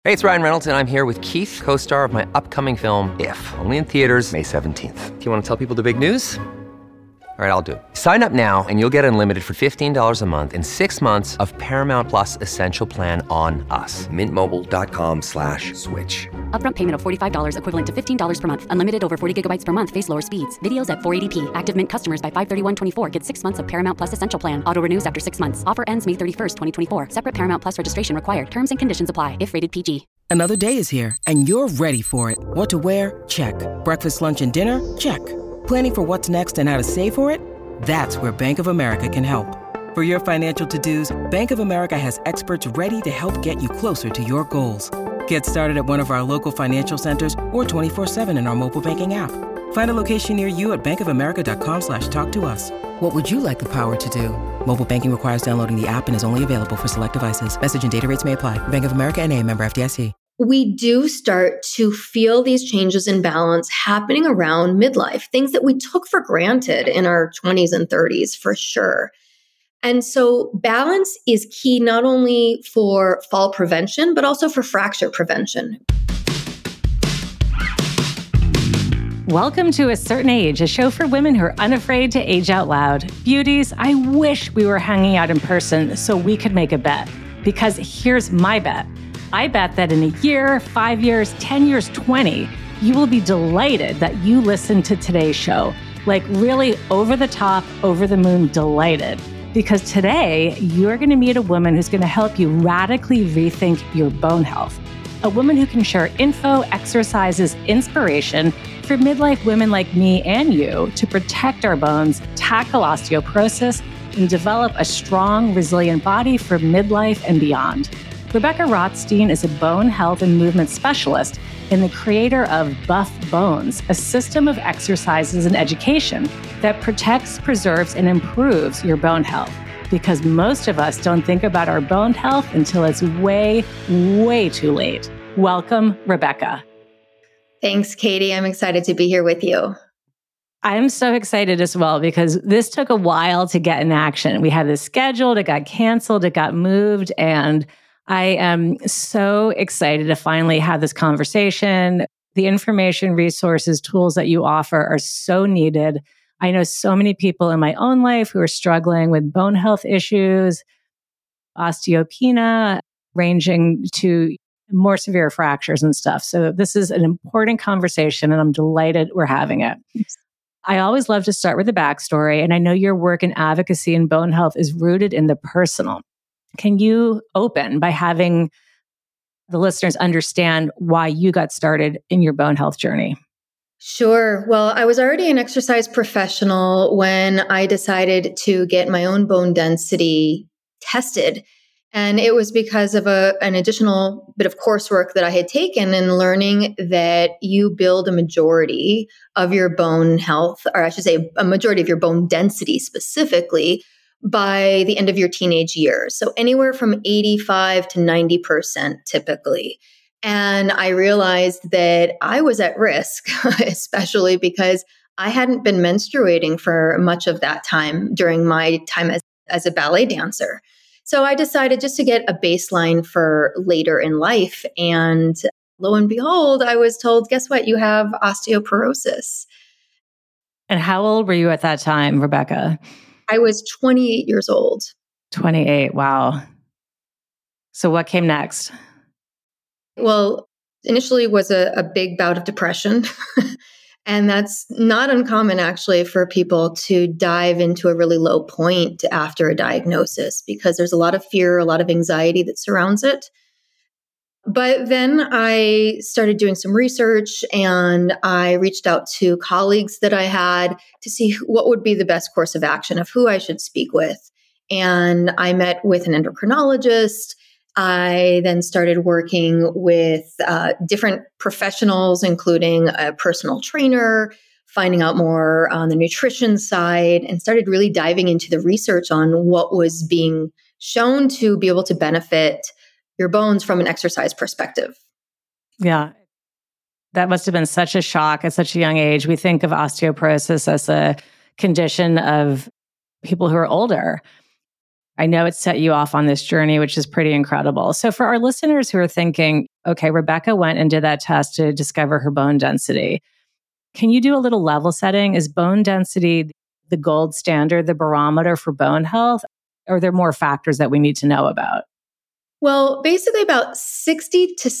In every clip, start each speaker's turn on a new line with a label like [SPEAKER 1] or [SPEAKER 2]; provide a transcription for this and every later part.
[SPEAKER 1] Hey, it's Ryan Reynolds, and I'm here with Keith, co-star of my upcoming film, If, only in theaters May 17th. Do you want to tell people the big news? All right, I'll do it. Sign up now and you'll get unlimited for $15 a month and 6 months of Paramount Plus Essential Plan on us. MintMobile.com/switch.
[SPEAKER 2] Upfront payment of $45 equivalent to $15 per month. Unlimited over 40 gigabytes per month. Face lower speeds. Videos at 480p. Active Mint customers by 531.24 get 6 months of Paramount Plus Essential Plan. Auto renews after 6 months. Offer ends May 31st, 2024. Separate Paramount Plus registration required. Terms and conditions apply if rated PG.
[SPEAKER 3] Another day is here, and you're ready for it. What to wear? Check. Breakfast, lunch, and dinner? Check. Planning for what's next and how to save for it? That's where Bank of America can help. For your financial to-dos, Bank of America has experts ready to help get you closer to your goals. Get started at one of our local financial centers or 24/7 in our mobile banking app. Find a location near you at bankofamerica.com/talktous. What would you like the power to do? Mobile banking requires downloading the app and is only available for select devices. Message and data rates may apply. Bank of America N.A., member FDIC.
[SPEAKER 4] We do start to feel these changes in balance happening around midlife, things that we took for granted in our 20s and 30s for sure. And so balance is key not only for fall prevention, but also for fracture prevention.
[SPEAKER 5] Welcome to A Certain Age, a show for women who are unafraid to age out loud. Beauties, I wish we were hanging out in person so we could make a bet. Because here's my bet. I bet that in a year, 5 years, 10 years, 20, you will be delighted that you listened to today's show. Like really over the top, over the moon delighted. Because today, you're going to meet a woman who's going to help you radically rethink your bone health. A woman who can share info, exercises, inspiration for midlife women like me and you to protect our bones, tackle osteoporosis, and develop a strong, resilient body for midlife and beyond. Rebecca Rothstein is a bone health and movement specialist and the creator of Buff Bones, a system of exercises and education that protects, preserves, and improves your bone health. Because most of us don't think about our bone health until it's way, way too late. Welcome, Rebecca.
[SPEAKER 4] Thanks, Katie. I'm excited to be here with you.
[SPEAKER 5] I'm so excited as well because this took a while to get in action. We had this scheduled, it got canceled, it got moved, and I am so excited to finally have this conversation. The information, resources, tools that you offer are so needed. I know so many people in my own life who are struggling with bone health issues, osteopenia, ranging to more severe fractures and stuff. So this is an important conversation, and I'm delighted we're having it. I always love to start with a backstory, and I know your work in advocacy and bone health is rooted in the personal. Can you open by having the listeners understand why you got started in your bone health journey?
[SPEAKER 4] Sure. Well, I was already an exercise professional when I decided to get my own bone density tested. And it was because of an additional bit of coursework that I had taken and learning that you build a majority of your bone health, or I should say a majority of your bone density specifically, by the end of your teenage years. So anywhere from 85 to 90% typically. And I realized that I was at risk, especially because I hadn't been menstruating for much of that time during my time as a ballet dancer. So I decided just to get a baseline for later in life. And lo and behold, I was told, guess what? You have osteoporosis.
[SPEAKER 5] And how old were you at that time, Rebecca?
[SPEAKER 4] I was 28 years old.
[SPEAKER 5] 28. Wow. So what came next?
[SPEAKER 4] Well, initially was a big bout of depression. And that's not uncommon actually for people to dive into a really low point after a diagnosis because there's a lot of fear, a lot of anxiety that surrounds it. But then I started doing some research and I reached out to colleagues that I had to see what would be the best course of action of who I should speak with. And I met with an endocrinologist. I then started working with different professionals, including a personal trainer, finding out more on the nutrition side, and started really diving into the research on what was being shown to be able to benefit your bones from an exercise perspective.
[SPEAKER 5] Yeah. That must have been such a shock at such a young age. We think of osteoporosis as a condition of people who are older. I know it set you off on this journey, which is pretty incredible. So for our listeners who are thinking, okay, Rebecca went and did that test to discover her bone density. Can you do a little level setting? Is bone density the gold standard, the barometer for bone health? Or are there more factors that we need to know about?
[SPEAKER 4] Well, basically about 60 to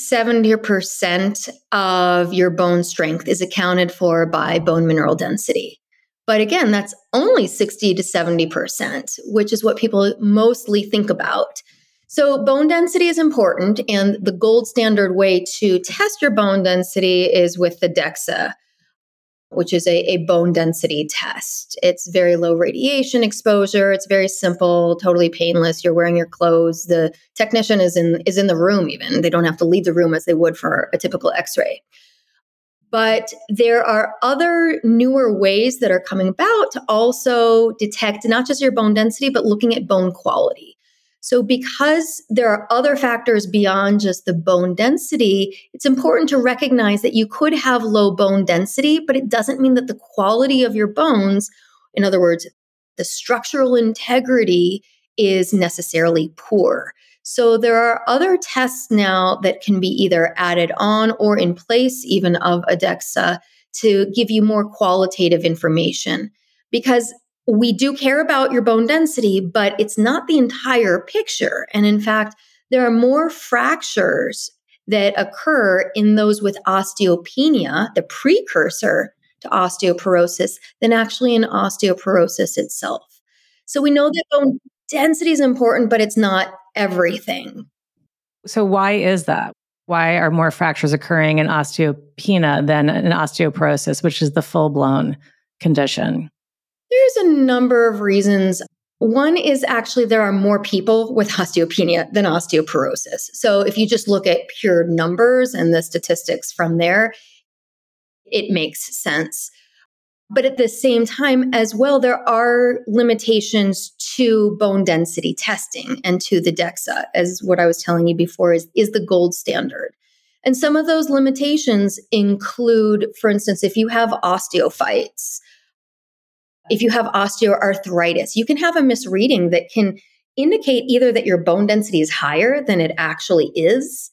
[SPEAKER 4] 70% of your bone strength is accounted for by bone mineral density. But again, that's only 60 to 70%, which is what people mostly think about. So bone density is important, and the gold standard way to test your bone density is with the DEXA, which is a bone density test. It's very low radiation exposure. It's very simple, totally painless. You're wearing your clothes. The technician is in the room even. They don't have to leave the room as they would for a typical x-ray. But there are other newer ways that are coming about to also detect not just your bone density, but looking at bone quality. So because there are other factors beyond just the bone density, it's important to recognize that you could have low bone density, but it doesn't mean that the quality of your bones, in other words, the structural integrity, is necessarily poor. So there are other tests now that can be either added on or in place even of a DEXA to give you more qualitative information. Because we do care about your bone density, but it's not the entire picture. And in fact, there are more fractures that occur in those with osteopenia, the precursor to osteoporosis, than actually in osteoporosis itself. So we know that bone density is important, but it's not everything.
[SPEAKER 5] So why is that? Why are more fractures occurring in osteopenia than in osteoporosis, which is the full-blown condition?
[SPEAKER 4] There's a number of reasons. One is actually there are more people with osteopenia than osteoporosis. So if you just look at pure numbers and the statistics from there, it makes sense. But at the same time as well, there are limitations to bone density testing and to the DEXA, as what I was telling you before is the gold standard. And some of those limitations include, for instance, if you have osteophytes, if you have osteoarthritis, you can have a misreading that can indicate either that your bone density is higher than it actually is,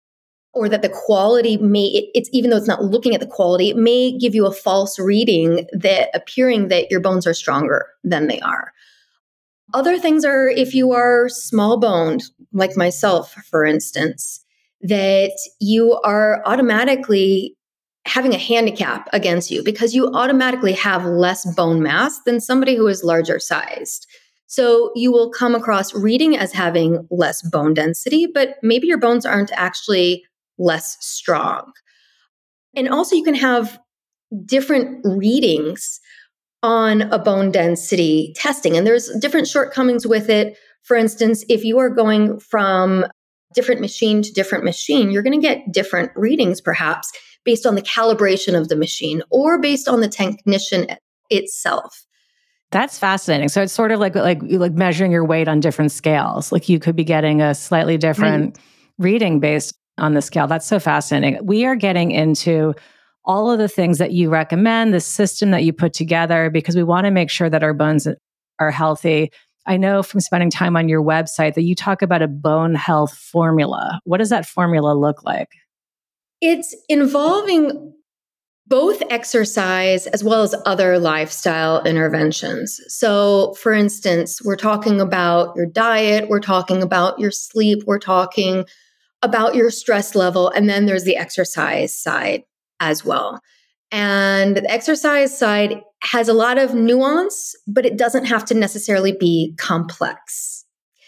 [SPEAKER 4] or that the quality it's even though it's not looking at the quality, it may give you a false reading that appearing that your bones are stronger than they are. Other things are if you are small boned, like myself, for instance, that you are automatically having a handicap against you because you automatically have less bone mass than somebody who is larger sized. So you will come across reading as having less bone density, but maybe your bones aren't actually less strong. And also you can have different readings on a bone density testing, and there's different shortcomings with it. For instance, if you are going from different machine to different machine, you're going to get different readings perhaps based on the calibration of the machine or based on the technician itself.
[SPEAKER 5] That's fascinating. So it's sort of like measuring your weight on different scales. Like you could be getting a slightly different reading based on the scale. That's so fascinating. We are getting into all of the things that you recommend, the system that you put together, because we want to make sure that our bones are healthy. I know from spending time on your website that you talk about a bone health formula. What does that formula look like?
[SPEAKER 4] It's involving both exercise as well as other lifestyle interventions. So, for instance, we're talking about your diet, we're talking about your sleep, we're talking about your stress level, and then there's the exercise side as well. And the exercise side has a lot of nuance, but it doesn't have to necessarily be complex.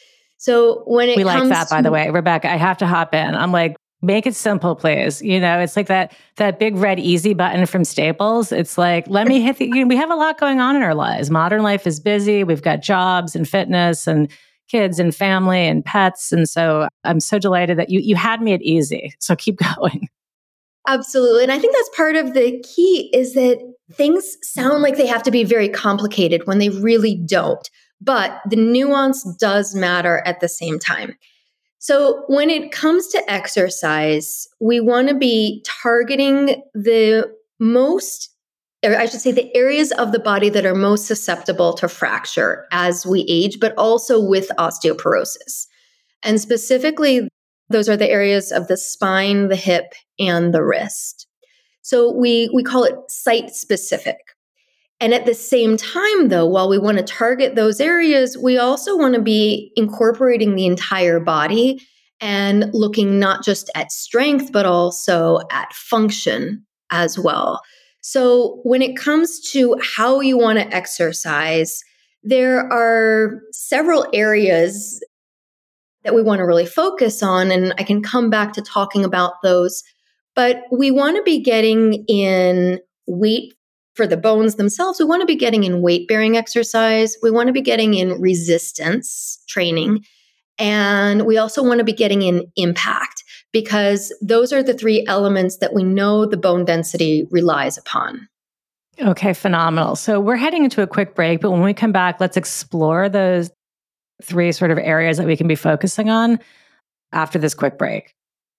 [SPEAKER 4] So when
[SPEAKER 5] we like that, by the way, Rebecca, I have to hop in. I'm like, make it simple, please. You know, it's like that big red easy button from Staples. It's like, let me hit we have a lot going on in our lives. Modern life is busy. We've got jobs and fitness and kids and family and pets. And so I'm so delighted that you had me at easy. So keep going.
[SPEAKER 4] Absolutely. And I think that's part of the key is that things sound like they have to be very complicated when they really don't. But the nuance does matter at the same time. So when it comes to exercise, we want to be targeting the most or I should say the areas of the body that are most susceptible to fracture as we age, but also with osteoporosis. And specifically, those are the areas of the spine, the hip, and the wrist. So we call it site specific. And at the same time, though, while we want to target those areas, we also want to be incorporating the entire body and looking not just at strength, but also at function as well. So when it comes to how you want to exercise, there are several areas that we want to really focus on, and I can come back to talking about those. But we want to be getting in weight for the bones themselves. We want to be getting in weight-bearing exercise. We want to be getting in resistance training. And we also want to be getting in impact, because those are the three elements that we know the bone density relies upon.
[SPEAKER 5] Okay, phenomenal. So we're heading into a quick break, but when we come back, let's explore those three sort of areas that we can be focusing on after this quick break.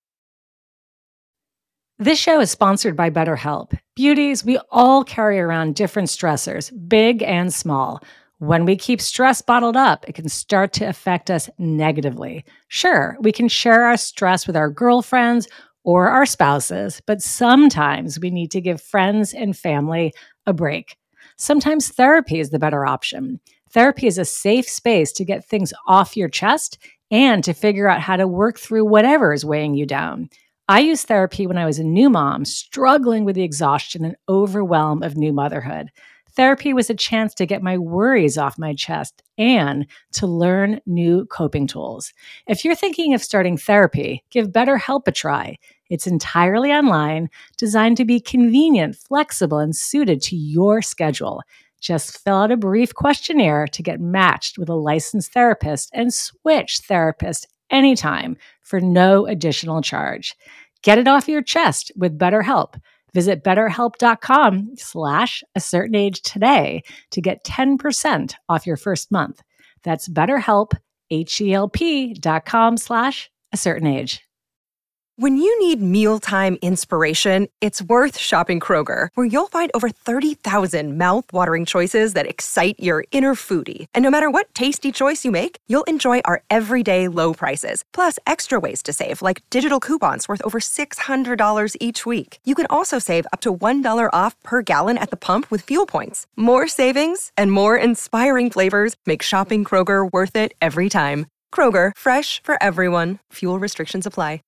[SPEAKER 5] This show is sponsored by BetterHelp. Beauties, we all carry around different stressors, big and small. When we keep stress bottled up, it can start to affect us negatively. Sure, we can share our stress with our girlfriends or our spouses, but sometimes we need to give friends and family a break. Sometimes therapy is the better option. Therapy is a safe space to get things off your chest and to figure out how to work through whatever is weighing you down. I used therapy when I was a new mom, struggling with the exhaustion and overwhelm of new motherhood. Therapy was a chance to get my worries off my chest and to learn new coping tools. If you're thinking of starting therapy, give BetterHelp a try. It's entirely online, designed to be convenient, flexible, and suited to your schedule. Just fill out a brief questionnaire to get matched with a licensed therapist and switch therapists anytime for no additional charge. Get it off your chest with BetterHelp. Visit BetterHelp.com/acertainage today to get 10% off your first month. That's BetterHelp, HELP.com/acertainage.
[SPEAKER 6] When you need mealtime inspiration, it's worth shopping Kroger, where you'll find over 30,000 mouth-watering choices that excite your inner foodie. And no matter what tasty choice you make, you'll enjoy our everyday low prices, plus extra ways to save, like digital coupons worth over $600 each week. You can also save up to $1 off per gallon at the pump with fuel points. More savings and more inspiring flavors make shopping Kroger worth it every time. Kroger, fresh for everyone. Fuel restrictions apply.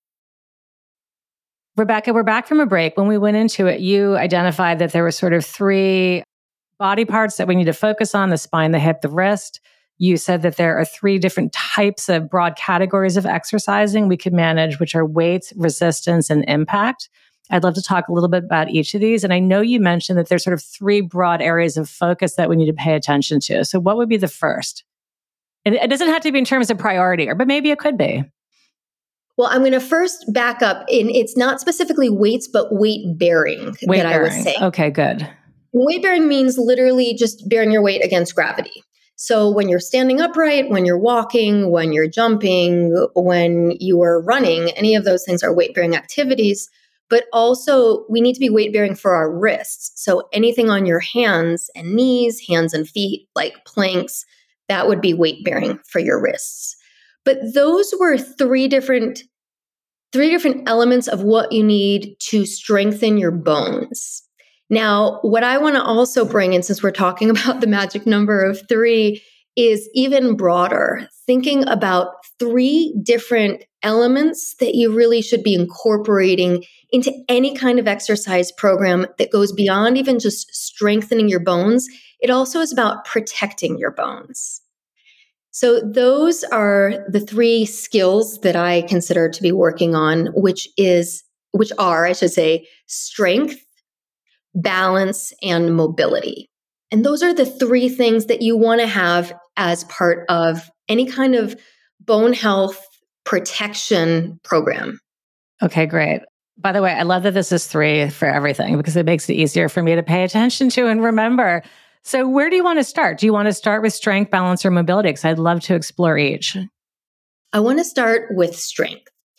[SPEAKER 5] Rebecca, we're back from a break. When we went into it, you identified that there were sort of three body parts that we need to focus on: the spine, the hip, the wrist. You said that there are three different types of broad categories of exercising we could manage, which are weight, resistance, and impact. I'd love to talk a little bit about each of these. And I know you mentioned that there's sort of three broad areas of focus that we need to pay attention to. So what would be the first? And it doesn't have to be in terms of priority, but maybe it could be.
[SPEAKER 4] Well, I'm going to first back up. It's not specifically weights, but weight bearing that I was saying.
[SPEAKER 5] Okay, good.
[SPEAKER 4] Weight bearing means literally just bearing your weight against gravity. So when you're standing upright, when you're walking, when you're jumping, when you are running, any of those things are weight bearing activities. But also we need to be weight bearing for our wrists. So anything on your hands and knees, hands and feet, like planks, that would be weight bearing for your wrists. But those were three different elements of what you need to strengthen your bones. Now, what I want to also bring in, since we're talking about the magic number of 3, is even broader, thinking about 3 different elements that you really should be incorporating into any kind of exercise program that goes beyond even just strengthening your bones. It also is about protecting your bones. So those are the 3 skills that I consider to be working on, which are, I should say, strength, balance, and mobility. And those are the 3 things that you want to have as part of any kind of bone health protection program.
[SPEAKER 5] Okay, great. By the way, I love that this is 3 for everything, because it makes it easier for me to pay attention to and remember. So where do you want to start? Do you want to start with strength, balance, or mobility? Because I'd love to explore each.
[SPEAKER 4] I want to start with strength.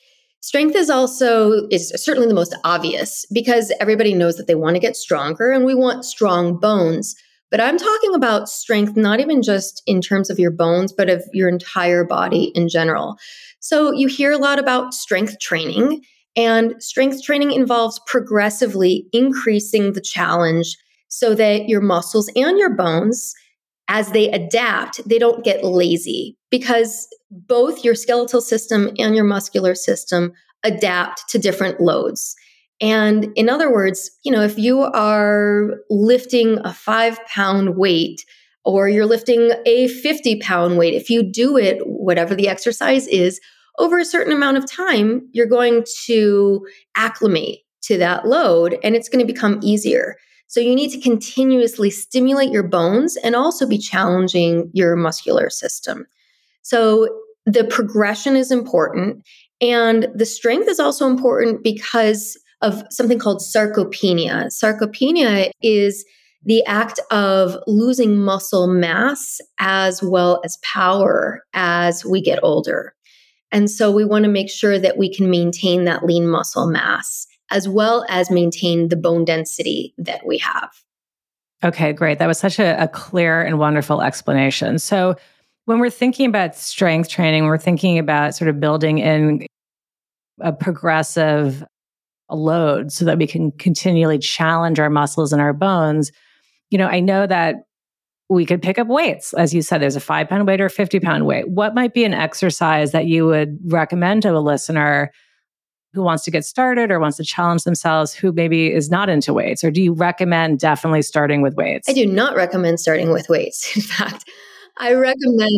[SPEAKER 4] Strength is certainly the most obvious because everybody knows that they want to get stronger and we want strong bones. But I'm talking about strength, not even just in terms of your bones, but of your entire body in general. So you hear a lot about strength training, and strength training involves progressively increasing the challenge so that your muscles and your bones, as they adapt, they don't get lazy because both your skeletal system and your muscular system adapt to different loads. And in other words, if you are lifting a 5-pound weight or you're lifting a 50-pound weight, if you do it, whatever the exercise is, over a certain amount of time, you're going to acclimate to that load and it's going to become easier. So you need to continuously stimulate your bones and also be challenging your muscular system. So the progression is important. And the strength is also important because of something called sarcopenia. Sarcopenia is the act of losing muscle mass as well as power as we get older. And so we want to make sure that we can maintain that lean muscle mass as well as maintain the bone density that we have.
[SPEAKER 5] Okay, great. That was such a clear and wonderful explanation. So when we're thinking about strength training, we're thinking about sort of building in a progressive load so that we can continually challenge our muscles and our bones. I know that we could pick up weights. As you said, there's a 5-pound weight or a 50-pound weight. What might be an exercise that you would recommend to a listener who wants to get started or wants to challenge themselves, who maybe is not into weights? Or do you recommend definitely starting with weights?
[SPEAKER 4] I do not recommend starting with weights. In fact, I recommend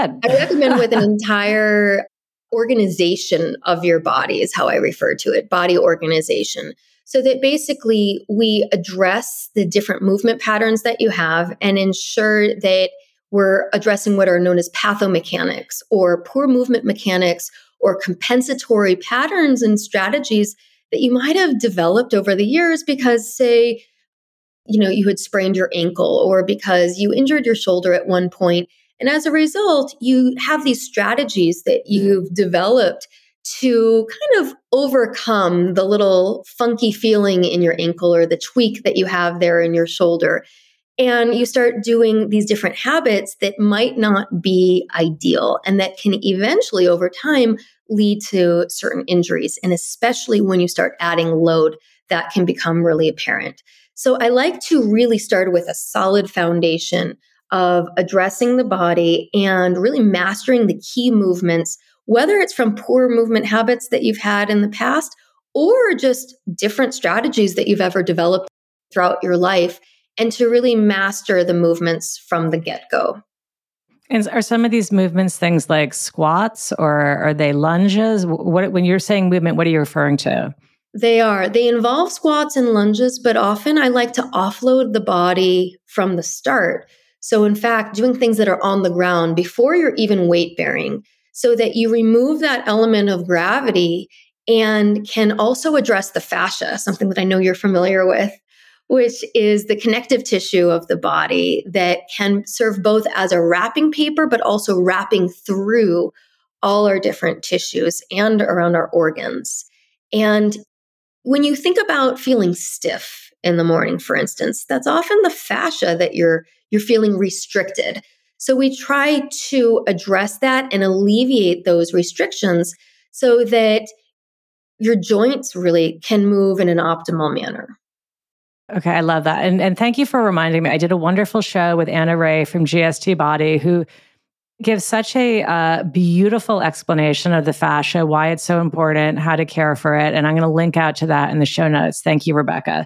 [SPEAKER 4] with an entire organization of your body is how I refer to it, body organization. So that basically we address the different movement patterns that you have and ensure that we're addressing what are known as pathomechanics or poor movement mechanics or compensatory patterns and strategies that you might have developed over the years because, say, you had sprained your ankle or because you injured your shoulder at one point. And as a result, you have these strategies that you've developed to kind of overcome the little funky feeling in your ankle or the tweak that you have there in your shoulder. And you start doing these different habits that might not be ideal and that can eventually, over time, lead to certain injuries. And especially when you start adding load, that can become really apparent. So I like to really start with a solid foundation of addressing the body and really mastering the key movements, whether it's from poor movement habits that you've had in the past or just different strategies that you've ever developed throughout your life, and to really master the movements from the get-go.
[SPEAKER 5] And are some of these movements things like squats or are they lunges? When you're saying movement, what are you referring to?
[SPEAKER 4] They involve squats and lunges, but often I like to offload the body from the start. So in fact, doing things that are on the ground before you're even weight bearing so that you remove that element of gravity and can also address the fascia, something that I know you're familiar with, which is the connective tissue of the body that can serve both as a wrapping paper, but also wrapping through all our different tissues and around our organs. And when you think about feeling stiff in the morning, for instance, that's often the fascia that you're feeling restricted. So we try to address that and alleviate those restrictions so that your joints really can move in an optimal manner.
[SPEAKER 5] Okay, I love that. And thank you for reminding me. I did a wonderful show with Anna Ray from GST Body, who gives such a beautiful explanation of the fascia, why it's so important, how to care for it. And I'm going to link out to that in the show notes. Thank you, Rebecca.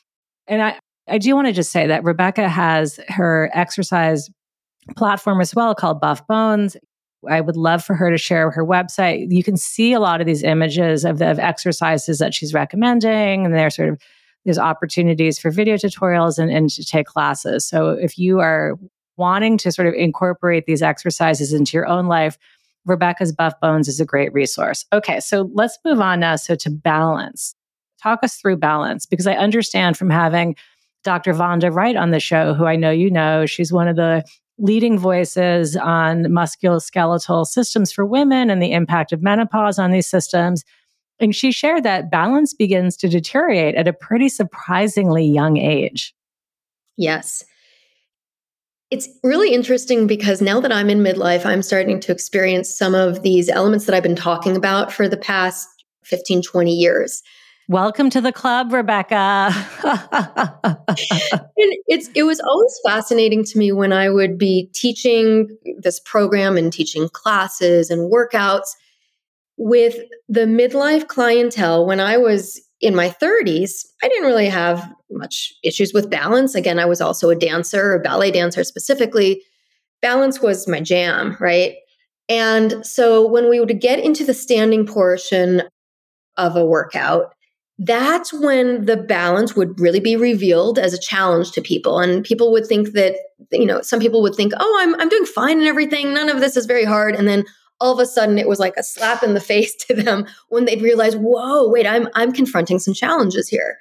[SPEAKER 5] And I do want to just say that Rebecca has her exercise platform as well called Buff Bones. I would love for her to share her website. You can see a lot of these images of exercises that she's recommending, and there's opportunities for video tutorials and to take classes. So if you are wanting to sort of incorporate these exercises into your own life, Rebecca's Buff Bones is a great resource. Okay, so let's move on now. So to balance. Talk us through balance, because I understand from having Dr. Vonda Wright on the show, who I know you know, she's one of the leading voices on musculoskeletal systems for women and the impact of menopause on these systems. And she shared that balance begins to deteriorate at a pretty surprisingly young age.
[SPEAKER 4] Yes. It's really interesting because now that I'm in midlife, I'm starting to experience some of these elements that I've been talking about for the past 15, 20 years.
[SPEAKER 5] Welcome to the club, Rebecca.
[SPEAKER 4] And it was always fascinating to me when I would be teaching this program and teaching classes and workouts with the midlife clientele. When I was in my 30s, I didn't really have much issues with balance. Again, I was also a dancer, a ballet dancer specifically. Balance was my jam, right? And so when we would get into the standing portion of a workout, that's when the balance would really be revealed as a challenge to people. And people would think that, some people would think, oh, I'm doing fine and everything. None of this is very hard. And then all of a sudden it was like a slap in the face to them when they'd realize, whoa, wait, I'm confronting some challenges here.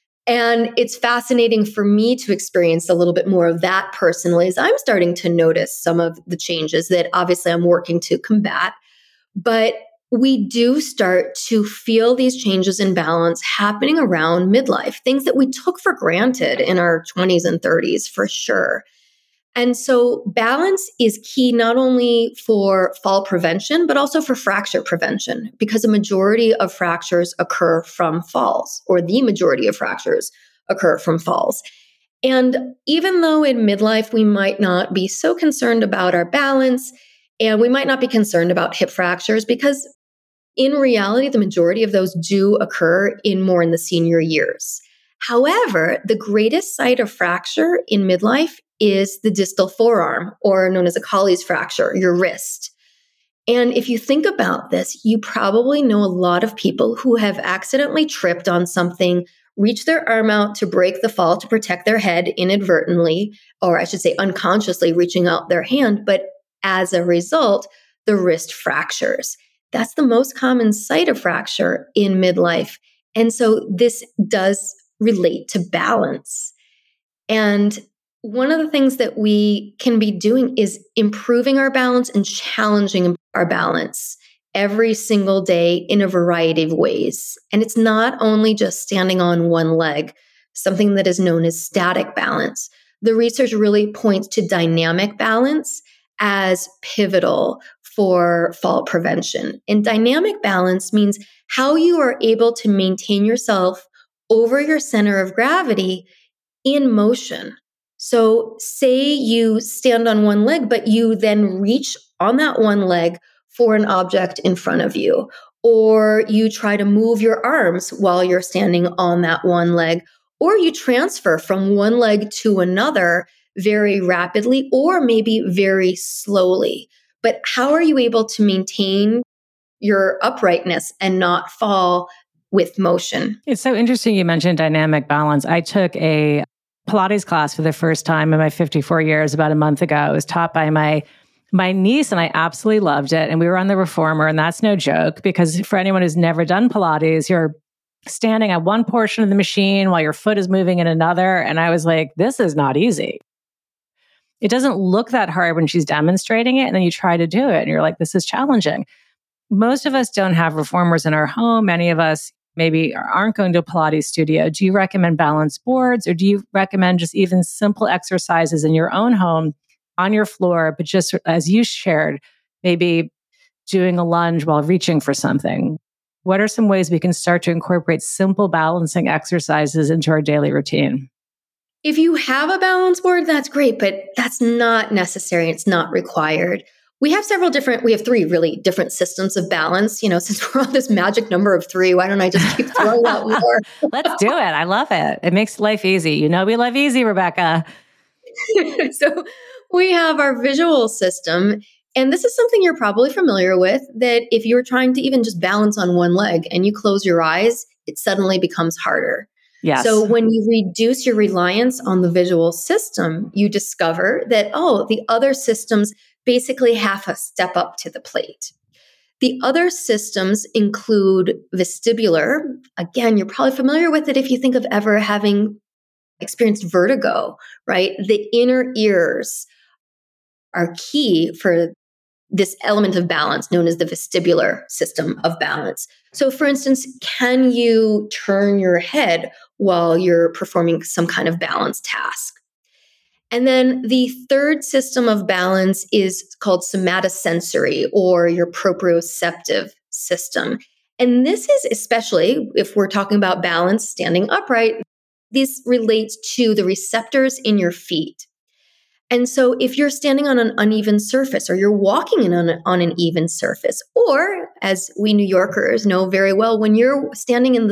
[SPEAKER 4] And it's fascinating for me to experience a little bit more of that personally as I'm starting to notice some of the changes that obviously I'm working to combat. But we do start to feel these changes in balance happening around midlife, things that we took for granted in our 20s and 30s for sure. And so balance is key not only for fall prevention, but also for fracture prevention, because a majority of fractures occur from falls, or the majority of fractures occur from falls. And even though in midlife we might not be so concerned about our balance, and we might not be concerned about hip fractures, because in reality, the majority of those do occur in the senior years. However, the greatest site of fracture in midlife is the distal forearm, or known as a Colles fracture, your wrist. And if you think about this, you probably know a lot of people who have accidentally tripped on something, reached their arm out to break the fall to protect their head inadvertently, or I should say unconsciously reaching out their hand, but as a result, the wrist fractures. That's the most common site of fracture in midlife. And so this does relate to balance. And one of the things that we can be doing is improving our balance and challenging our balance every single day in a variety of ways. And it's not only just standing on one leg, something that is known as static balance. The research really points to dynamic balance as pivotal for fall prevention. And dynamic balance means how you are able to maintain yourself over your center of gravity in motion. So say you stand on one leg, but you then reach on that one leg for an object in front of you, or you try to move your arms while you're standing on that one leg, or you transfer from one leg to another very rapidly, or maybe very slowly. But how are you able to maintain your uprightness and not fall with motion?
[SPEAKER 5] It's so interesting you mentioned dynamic balance. I took a Pilates class for the first time in my 54 years about a month ago. It was taught by my niece, and I absolutely loved it. And we were on the reformer, and that's no joke, because for anyone who's never done Pilates, you're standing at one portion of the machine while your foot is moving in another. And I was like, this is not easy. It doesn't look that hard when she's demonstrating it, and then you try to do it and you're like, this is challenging. Most of us don't have reformers in our home. Many of us maybe aren't going to a Pilates studio. Do you recommend balance boards, or do you recommend just even simple exercises in your own home on your floor, but just as you shared, maybe doing a lunge while reaching for something? What are some ways we can start to incorporate simple balancing exercises into our daily routine?
[SPEAKER 4] If you have a balance board, that's great, but that's not necessary. It's not required. We have three really different systems of balance. Since we're on this magic number of 3, why don't I just keep throwing out more?
[SPEAKER 5] Let's do it. I love it. It makes life easy. We love easy, Rebecca.
[SPEAKER 4] So we have our visual system. And this is something you're probably familiar with, that if you're trying to even just balance on one leg and you close your eyes, it suddenly becomes harder.
[SPEAKER 5] Yes.
[SPEAKER 4] So when you reduce your reliance on the visual system, you discover that, the other systems basically have to step up to the plate. The other systems include vestibular. Again, you're probably familiar with it if you think of ever having experienced vertigo, right? The inner ears are key for this element of balance known as the vestibular system of balance. So for instance, can you turn your head while you're performing some kind of balance task? And then the third system of balance is called somatosensory, or your proprioceptive system. And this is especially, if we're talking about balance standing upright, this relates to the receptors in your feet. And so if you're standing on an uneven surface, or you're walking on an even surface, or as we New Yorkers know very well, when you're standing in the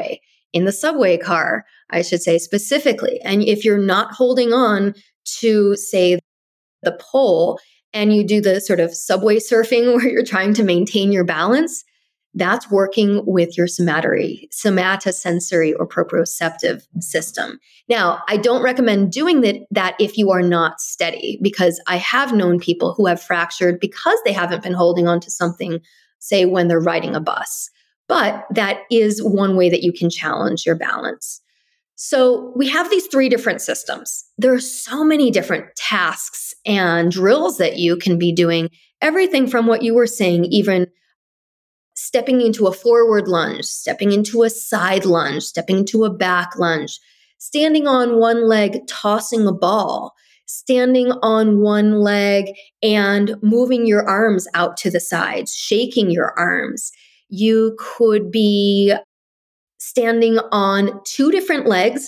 [SPEAKER 4] subway car, I should say specifically, and if you're not holding on to, say, the pole, and you do the sort of subway surfing where you're trying to maintain your balance, that's working with your somatosensory or proprioceptive system. Now, I don't recommend doing that if you are not steady, because I have known people who have fractured because they haven't been holding on to something, say, when they're riding a bus. But that is one way that you can challenge your balance. So we have these three different systems. There are so many different tasks and drills that you can be doing, everything from what you were saying, even stepping into a forward lunge, stepping into a side lunge, stepping into a back lunge, standing on one leg, tossing a ball, standing on one leg and moving your arms out to the sides, shaking your arms. You could be standing on two different legs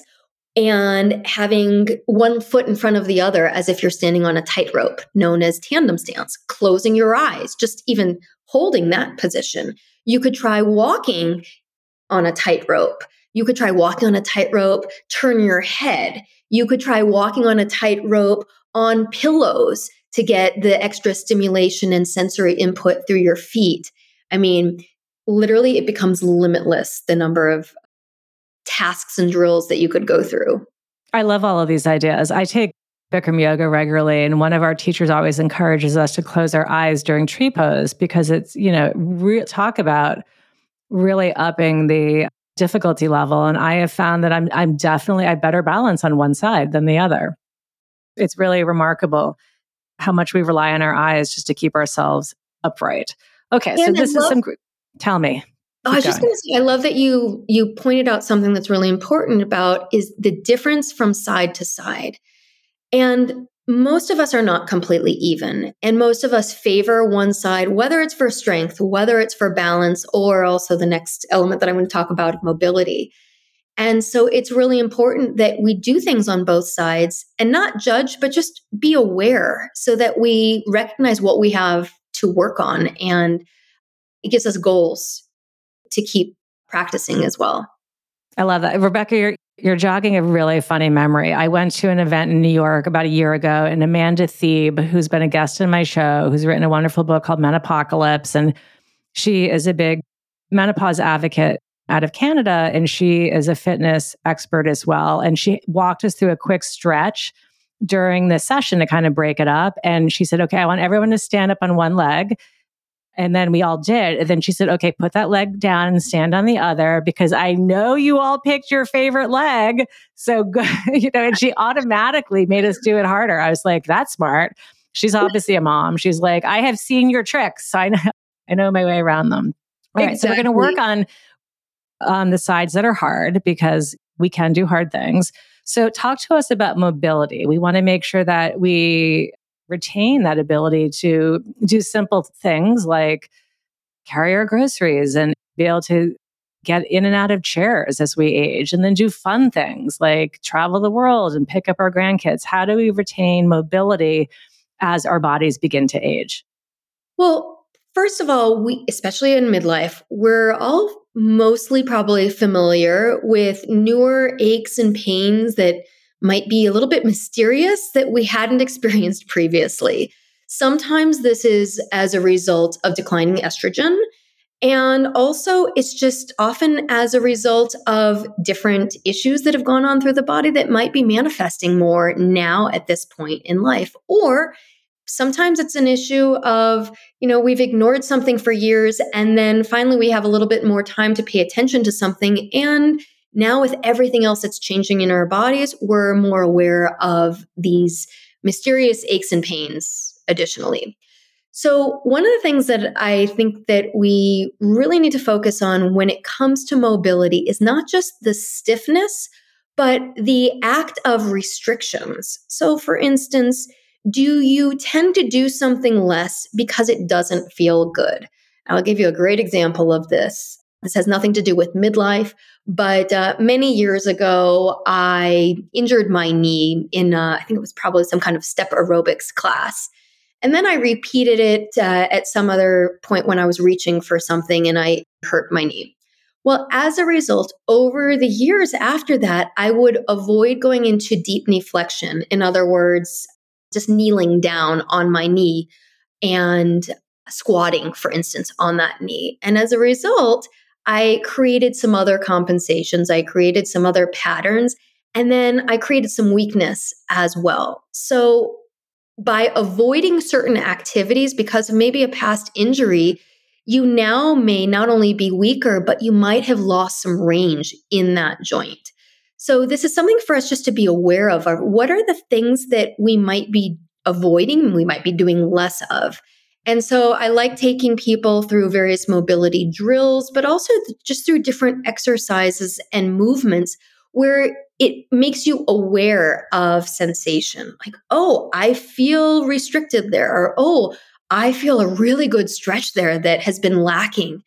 [SPEAKER 4] and having one foot in front of the other as if you're standing on a tightrope, known as tandem stance, closing your eyes, just even holding that position. You could try walking on a tightrope. You could try walking on a tightrope, turn your head. You could try walking on a tightrope on pillows to get the extra stimulation and sensory input through your feet. I mean, literally, it becomes limitless, the number of tasks and drills that you could go through.
[SPEAKER 5] I love all of these ideas. I take Bikram yoga regularly, and one of our teachers always encourages us to close our eyes during tree pose because it's, talk about really upping the difficulty level. And I have found that I'm definitely, I better balance on one side than the other. It's really remarkable how much we rely on our eyes just to keep ourselves upright. Okay, so this is some, tell me.
[SPEAKER 4] I was just going to say, I love that you pointed out something that's really important about is the difference from side to side. And most of us are not completely even. And most of us favor one side, whether it's for strength, whether it's for balance, or also the next element that I'm going to talk about, mobility. And so it's really important that we do things on both sides and not judge, but just be aware so that we recognize what we have to work on. And it gives us goals to keep practicing as well.
[SPEAKER 5] I love that. Rebecca, you're jogging a really funny memory. I went to an event in New York about a year ago, and Amanda Thebe, who's been a guest in my show, who's written a wonderful book called Menopocalypse, and she is a big menopause advocate out of Canada, and she is a fitness expert as well. And she walked us through a quick stretch during the session to kind of break it up. And she said, okay, I want everyone to stand up on one leg. And then we all did. And then she said, okay, put that leg down and stand on the other, because I know you all picked your favorite leg. So, and she automatically made us do it harder. I was like, that's smart. She's obviously a mom. She's like, I have seen your tricks. So I know my way around them. All right. So we're going to work on the sides that are hard, because we can do hard things. So talk to us about mobility. We want to make sure that we retain that ability to do simple things like carry our groceries and be able to get in and out of chairs as we age, and then do fun things like travel the world and pick up our grandkids. How do we retain mobility as our bodies begin to age?
[SPEAKER 4] Well, first of all, we, especially in midlife, we're all mostly probably familiar with newer aches and pains that might be a little bit mysterious that we hadn't experienced previously. Sometimes this is as a result of declining estrogen. And also, it's just often as a result of different issues that have gone on through the body that might be manifesting more now at this point in life. Or sometimes it's an issue of, we've ignored something for years, and then finally we have a little bit more time to pay attention to something. And now with everything else that's changing in our bodies, we're more aware of these mysterious aches and pains additionally. So one of the things that I think that we really need to focus on when it comes to mobility is not just the stiffness, but the act of restrictions. So for instance, do you tend to do something less because it doesn't feel good? I'll give you a great example of this. This has nothing to do with midlife, but many years ago, I injured my knee in, I think it was probably some kind of step aerobics class. And then I repeated it at some other point when I was reaching for something and I hurt my knee. Well, as a result, over the years after that, I would avoid going into deep knee flexion. In other words, just kneeling down on my knee and squatting, for instance, on that knee. And as a result, I created some other compensations. I created some other patterns, and then I created some weakness as well. So by avoiding certain activities because of maybe a past injury, you now may not only be weaker, but you might have lost some range in that joint. So this is something for us just to be aware of. What are the things that we might be avoiding, we might be doing less of? And so I like taking people through various mobility drills, but also just through different exercises and movements where it makes you aware of sensation. Like, oh, I feel restricted there, or oh, I feel a really good stretch there that has been lacking.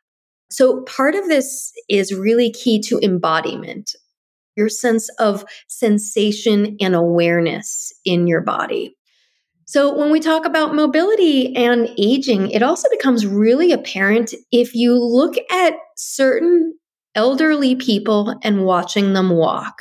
[SPEAKER 4] So part of this is really key to embodiment, your sense of sensation and awareness in your body. So when we talk about mobility and aging, it also becomes really apparent if you look at certain elderly people and watching them walk.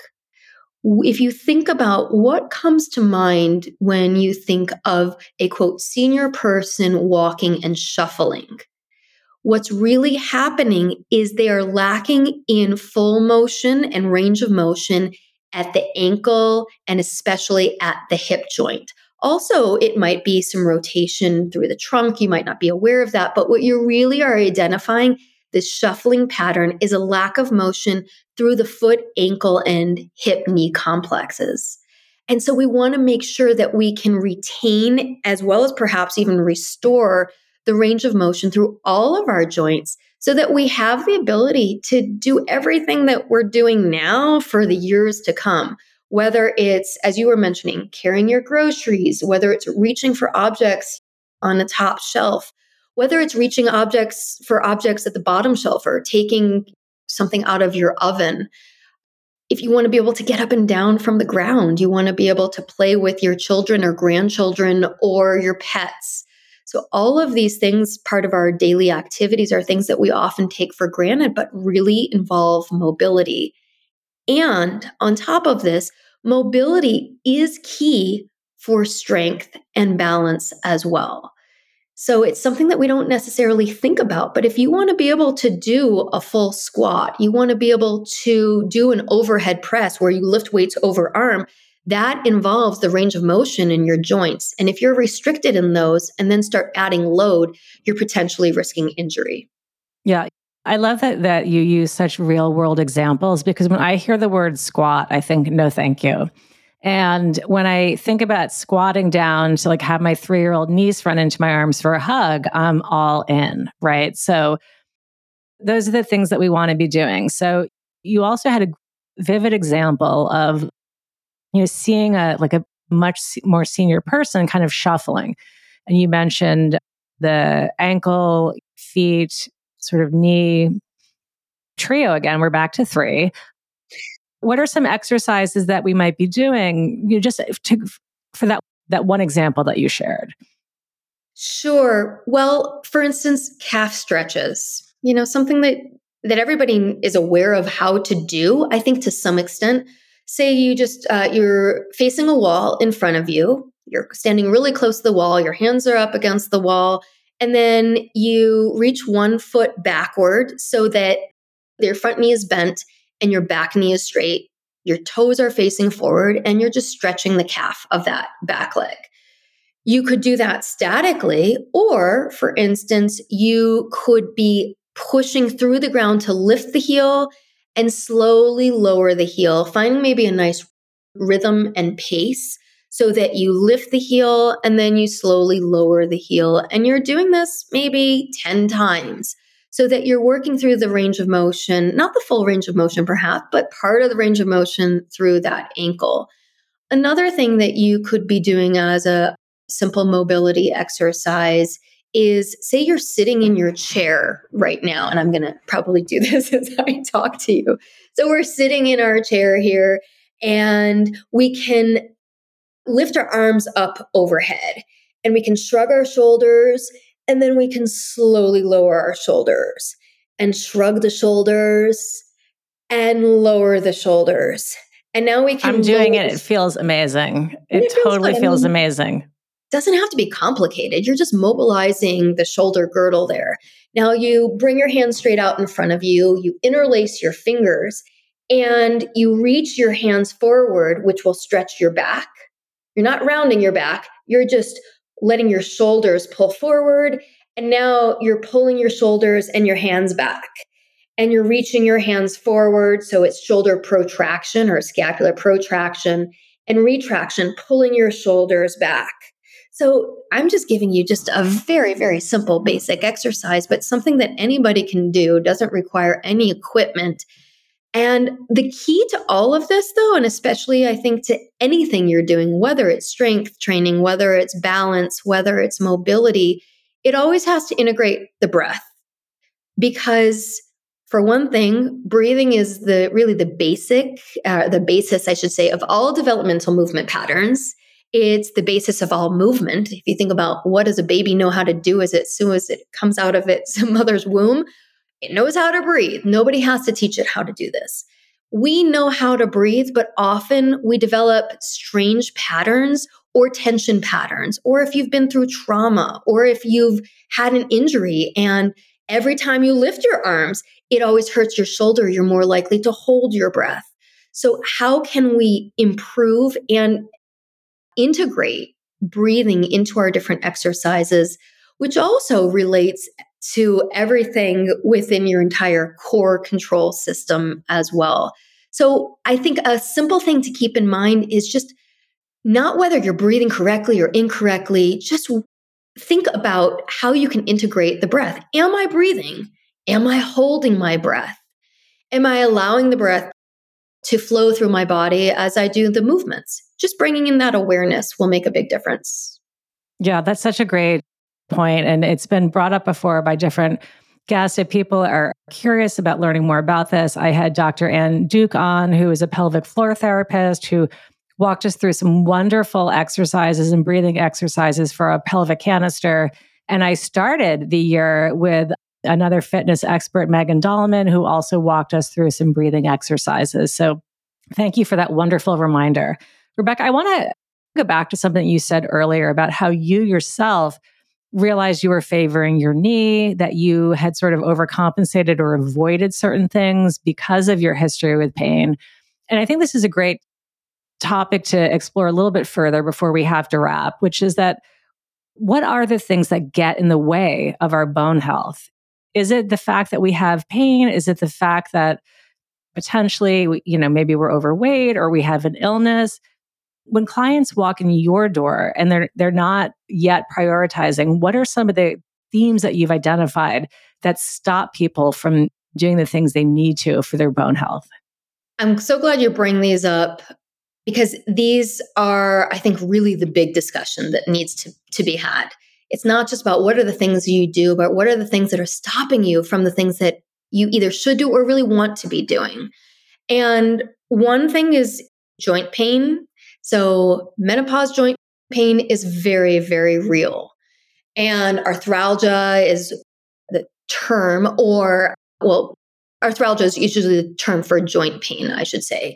[SPEAKER 4] If you think about what comes to mind when you think of a quote, senior person walking and shuffling, what's really happening is they are lacking in full motion and range of motion at the ankle and especially at the hip joint. Also, it might be some rotation through the trunk. You might not be aware of that, but what you really are identifying, this shuffling pattern, is a lack of motion through the foot, ankle, and hip knee complexes. And so we want to make sure that we can retain, as well as perhaps even restore, the range of motion through all of our joints so that we have the ability to do everything that we're doing now for the years to come. Whether it's, as you were mentioning, carrying your groceries, whether it's reaching for objects on the top shelf, whether it's reaching for objects at the bottom shelf or taking something out of your oven. If you want to be able to get up and down from the ground, you want to be able to play with your children or grandchildren or your pets. So all of these things, part of our daily activities, are things that we often take for granted, but really involve mobility. And on top of this, mobility is key for strength and balance as well. So it's something that we don't necessarily think about. But if you want to be able to do a full squat, you want to be able to do an overhead press where you lift weights over arm, that involves the range of motion in your joints. And if you're restricted in those and then start adding load, you're potentially risking injury.
[SPEAKER 5] Yeah. I love that you use such real world examples, because when I hear the word squat, I think, no, thank you. And when I think about squatting down to have my 3-year-old niece run into my arms for a hug, I'm all in, right? So those are the things that we want to be doing. So you also had a vivid example of, seeing a much more senior person kind of shuffling. And you mentioned the ankle, feet, sort of knee trio again. We're back to 3. What are some exercises that we might be doing, for that one example that you shared?
[SPEAKER 4] Sure. Well, for instance, calf stretches, something that everybody is aware of how to do, I think to some extent. Say you just, you're facing a wall in front of you. You're standing really close to the wall. Your hands are up against the wall. And then you reach one foot backward so that your front knee is bent and your back knee is straight. Your toes are facing forward and you're just stretching the calf of that back leg. You could do that statically, or for instance, you could be pushing through the ground to lift the heel and slowly lower the heel, finding maybe a nice rhythm and pace so that you lift the heel and then you slowly lower the heel. And you're doing this maybe 10 times so that you're working through the range of motion, not the full range of motion perhaps, but part of the range of motion through that ankle. Another thing that you could be doing as a simple mobility exercise is, say you're sitting in your chair right now, and I'm going to probably do this as I talk to you. So we're sitting in our chair here and we can lift our arms up overhead and we can shrug our shoulders, and then we can slowly lower our shoulders and shrug the shoulders and lower the shoulders. And now we can—
[SPEAKER 5] I'm doing it. It feels amazing. It totally feels amazing.
[SPEAKER 4] Doesn't have to be complicated. You're just mobilizing the shoulder girdle there. Now you bring your hands straight out in front of you, you interlace your fingers, and you reach your hands forward, which will stretch your back. You're not rounding your back. You're just letting your shoulders pull forward. And now you're pulling your shoulders and your hands back. And you're reaching your hands forward. So it's shoulder protraction or scapular protraction and retraction, pulling your shoulders back. So I'm just giving you just a very, very simple basic exercise, but something that anybody can do, doesn't require any equipment. And the key to all of this, though, and especially I think to anything you're doing, whether it's strength training, whether it's balance, whether it's mobility, it always has to integrate the breath. Because for one thing, breathing is really the basis, I should say, of all developmental movement patterns. It's the basis of all movement. If you think about what does a baby know how to do as soon as it comes out of its mother's womb, it knows how to breathe. Nobody has to teach it how to do this. We know how to breathe, but often we develop strange patterns or tension patterns, or if you've been through trauma, or if you've had an injury and every time you lift your arms, it always hurts your shoulder, you're more likely to hold your breath. So how can we improve and integrate breathing into our different exercises, which also relates to everything within your entire core control system as well? So I think a simple thing to keep in mind is just not whether you're breathing correctly or incorrectly, just think about how you can integrate the breath. Am I breathing? Am I holding my breath? Am I allowing the breath to flow through my body as I do the movements? Just bringing in that awareness will make a big difference.
[SPEAKER 5] Yeah, that's such a great point. And it's been brought up before by different guests. If people are curious about learning more about this, I had Dr. Ann Duke on, who is a pelvic floor therapist, who walked us through some wonderful exercises and breathing exercises for a pelvic canister. And I started the year with another fitness expert, Megan Dahlman, who also walked us through some breathing exercises. So thank you for that wonderful reminder. Rebecca, I want to go back to something you said earlier about how you yourself realized you were favoring your knee, that you had sort of overcompensated or avoided certain things because of your history with pain. And I think this is a great topic to explore a little bit further before we have to wrap, which is that what are the things that get in the way of our bone health? Is it the fact that we have pain? Is it the fact that potentially, maybe we're overweight or we have an illness? When clients walk in your door and they're not yet prioritizing, what are some of the themes that you've identified that stop people from doing the things they need to for their bone health?
[SPEAKER 4] I'm so glad you bring these up, because these are, I think, really the big discussion that needs to be had. It's not just about what are the things you do, but what are the things that are stopping you from the things that you either should do or really want to be doing. And one thing is joint pain. So menopause joint pain is very, very real. And arthralgia is the term, arthralgia is usually the term for joint pain, I should say,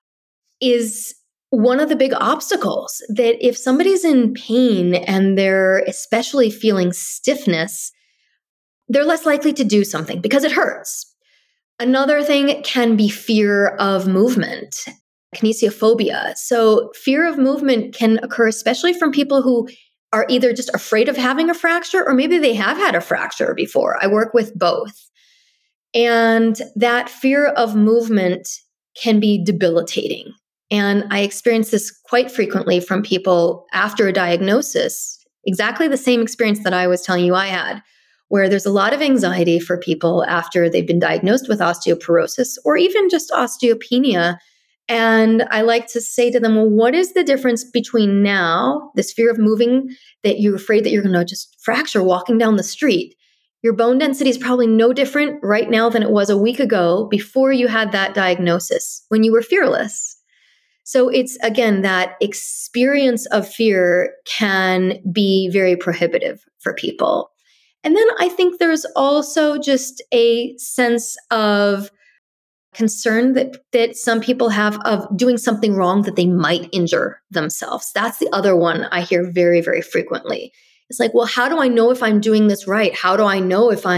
[SPEAKER 4] is one of the big obstacles. That if somebody's in pain and they're especially feeling stiffness, they're less likely to do something because it hurts. Another thing can be fear of movement, kinesiophobia. So fear of movement can occur especially from people who are either just afraid of having a fracture or maybe they have had a fracture before. I work with both. And that fear of movement can be debilitating. And I experience this quite frequently from people after a diagnosis, exactly the same experience that I was telling you I had, where there's a lot of anxiety for people after they've been diagnosed with osteoporosis or even just osteopenia. And I like to say to them, well, what is the difference between now, this fear of moving, that you're afraid that you're going to just fracture walking down the street? Your bone density is probably no different right now than it was a week ago before you had that diagnosis, when you were fearless. So it's, again, that experience of fear can be very prohibitive for people. And then I think there's also just a sense of concern that some people have of doing something wrong that they might injure themselves. That's the other one I hear very, very frequently. It's like, well, how do I know if I'm doing this right? How do I know if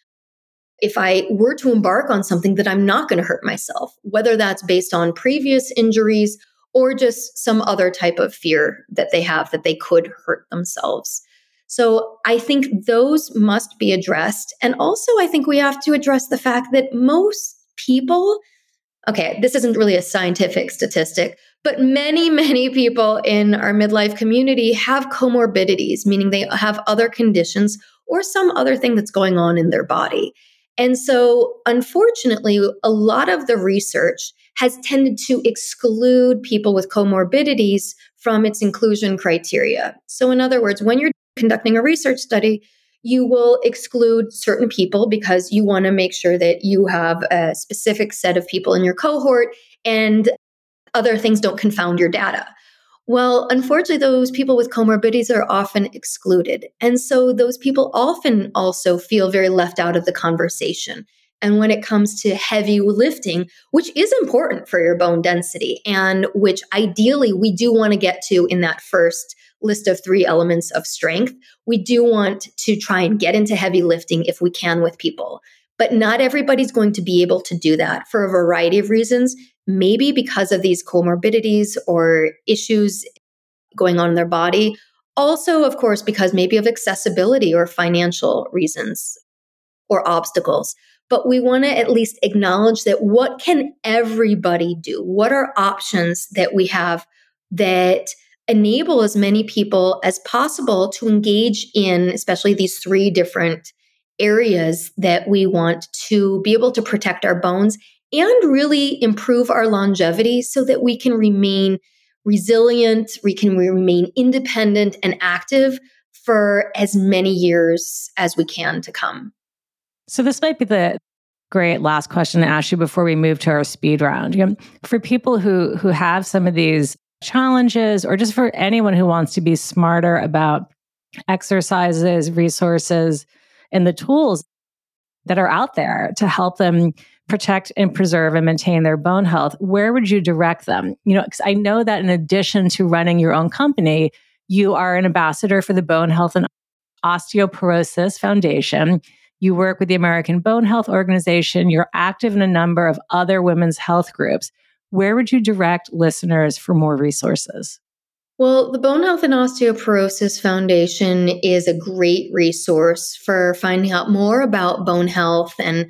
[SPEAKER 4] I were to embark on something that I'm not going to hurt myself, whether that's based on previous injuries or just some other type of fear that they have that they could hurt themselves. So I think those must be addressed. And also, I think we have to address the fact that most people, okay, this isn't really a scientific statistic, but many, many people in our midlife community have comorbidities, meaning they have other conditions or some other thing that's going on in their body. And so, unfortunately, a lot of the research has tended to exclude people with comorbidities from its inclusion criteria. So, in other words, when you're conducting a research study, you will exclude certain people because you want to make sure that you have a specific set of people in your cohort and other things don't confound your data. Well, unfortunately, those people with comorbidities are often excluded. And so those people often also feel very left out of the conversation. And when it comes to heavy lifting, which is important for your bone density and which ideally we do want to get to in that first list of 3 elements of strength, we do want to try and get into heavy lifting if we can with people. But not everybody's going to be able to do that for a variety of reasons, maybe because of these comorbidities or issues going on in their body. Also, of course, because maybe of accessibility or financial reasons or obstacles. But we want to at least acknowledge that what can everybody do? What are options that we have that enable as many people as possible to engage in, especially these 3 different areas that we want to be able to protect our bones and really improve our longevity so that we can remain resilient, we can remain independent and active for as many years as we can to come.
[SPEAKER 5] So this might be the great last question to ask you before we move to our speed round. For people who have some of these challenges, or just for anyone who wants to be smarter about exercises, resources, and the tools that are out there to help them protect and preserve and maintain their bone health, where would you direct them? Because I know that in addition to running your own company, you are an ambassador for the Bone Health and Osteoporosis Foundation. You work with the American Bone Health Organization. You're active in a number of other women's health groups. Where would you direct listeners for more resources?
[SPEAKER 4] Well, the Bone Health and Osteoporosis Foundation is a great resource for finding out more about bone health and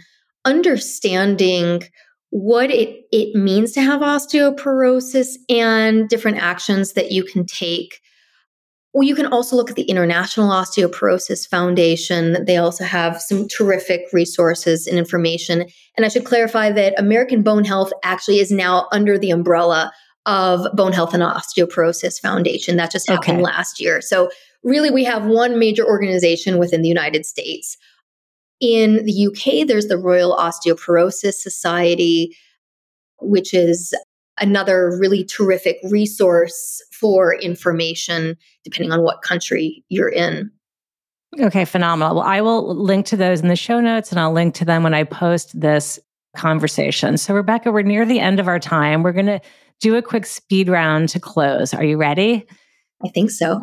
[SPEAKER 4] understanding what it means to have osteoporosis and different actions that you can take. Well, you can also look at the International Osteoporosis Foundation. They also have some terrific resources and information. And I should clarify that American Bone Health actually is now under the umbrella of Bone Health and Osteoporosis Foundation. That just happened last year. So really, we have one major organization within the United States. In the UK, there's the Royal Osteoporosis Society, which is another really terrific resource for information, depending on what country you're in.
[SPEAKER 5] Okay, phenomenal. Well, I will link to those in the show notes, and I'll link to them when I post this conversation. So, Rebecca, we're near the end of our time. We're going to do a quick speed round to close. Are you ready?
[SPEAKER 4] I think so.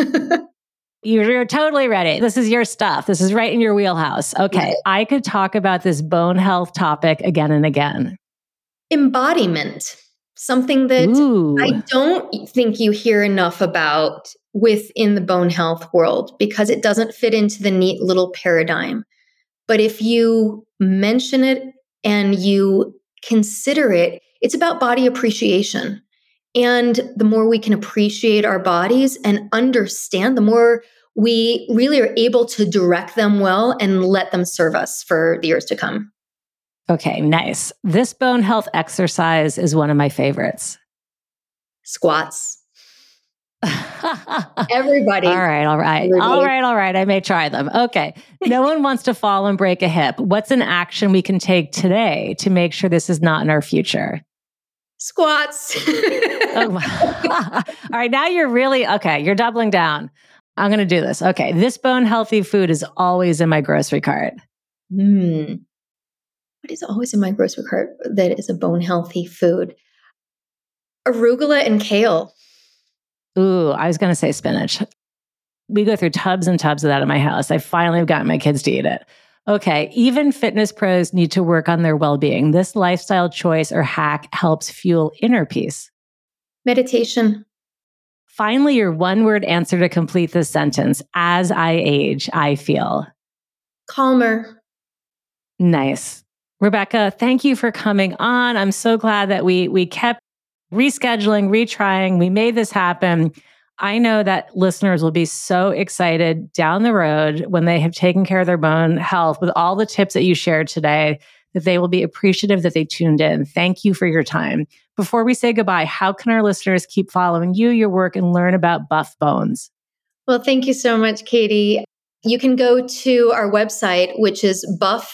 [SPEAKER 5] You're totally ready. This is your stuff. This is right in your wheelhouse. Okay, right. I could talk about this bone health topic again and again.
[SPEAKER 4] Embodiment. Something that I don't think you hear enough about within the bone health world because it doesn't fit into the neat little paradigm. But if you mention it and you consider it, it's about body appreciation. And the more we can appreciate our bodies and understand, the more we really are able to direct them well and let them serve us for the years to come.
[SPEAKER 5] Okay, nice. This bone health exercise is one of my favorites.
[SPEAKER 4] Squats. Everybody.
[SPEAKER 5] All right. I may try them. Okay. No one wants to fall and break a hip. What's an action we can take today to make sure this is not in our future?
[SPEAKER 4] Squats.
[SPEAKER 5] All right. Now you're doubling down. I'm going to do this. Okay. This bone healthy food is always in my grocery cart.
[SPEAKER 4] What is always in my grocery cart that is a bone healthy food? Arugula and kale.
[SPEAKER 5] Ooh, I was going to say spinach. We go through tubs and tubs of that in my house. I finally have gotten my kids to eat it. Okay, even fitness pros need to work on their well-being. This lifestyle choice or hack helps fuel inner peace.
[SPEAKER 4] Meditation.
[SPEAKER 5] Finally, your one-word answer to complete this sentence. As I age, I feel
[SPEAKER 4] calmer.
[SPEAKER 5] Nice. Rebecca, thank you for coming on. I'm so glad that we kept rescheduling, retrying. We made this happen. I know that listeners will be so excited down the road when they have taken care of their bone health with all the tips that you shared today, that they will be appreciative that they tuned in. Thank you for your time. Before we say goodbye, how can our listeners keep following you, your work, and learn about Buff Bones?
[SPEAKER 4] Well, thank you so much, Katie. You can go to our website, which is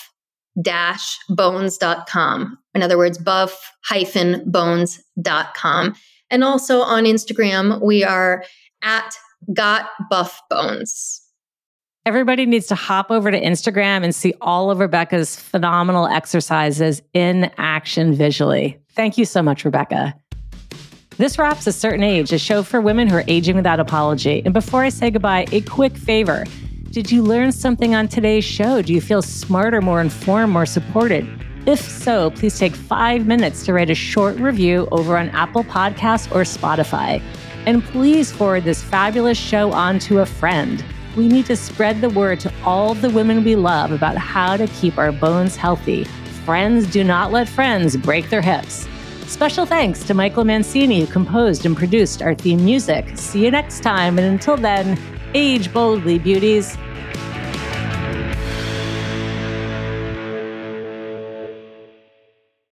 [SPEAKER 4] buff-bones.com. In other words, buff-bones.com. And also on Instagram, we are at @GotBuffBones.
[SPEAKER 5] Everybody needs to hop over to Instagram and see all of Rebecca's phenomenal exercises in action visually. Thank you so much, Rebecca. This wraps A Certain Age, a show for women who are aging without apology. And before I say goodbye, a quick favor. Did you learn something on today's show? Do you feel smarter, more informed, more supported? If so, please take 5 minutes to write a short review over on Apple Podcasts or Spotify. And please forward this fabulous show on to a friend. We need to spread the word to all the women we love about how to keep our bones healthy. Friends do not let friends break their hips. Special thanks to Michael Mancini, who composed and produced our theme music. See you next time. And until then, age boldly, beauties.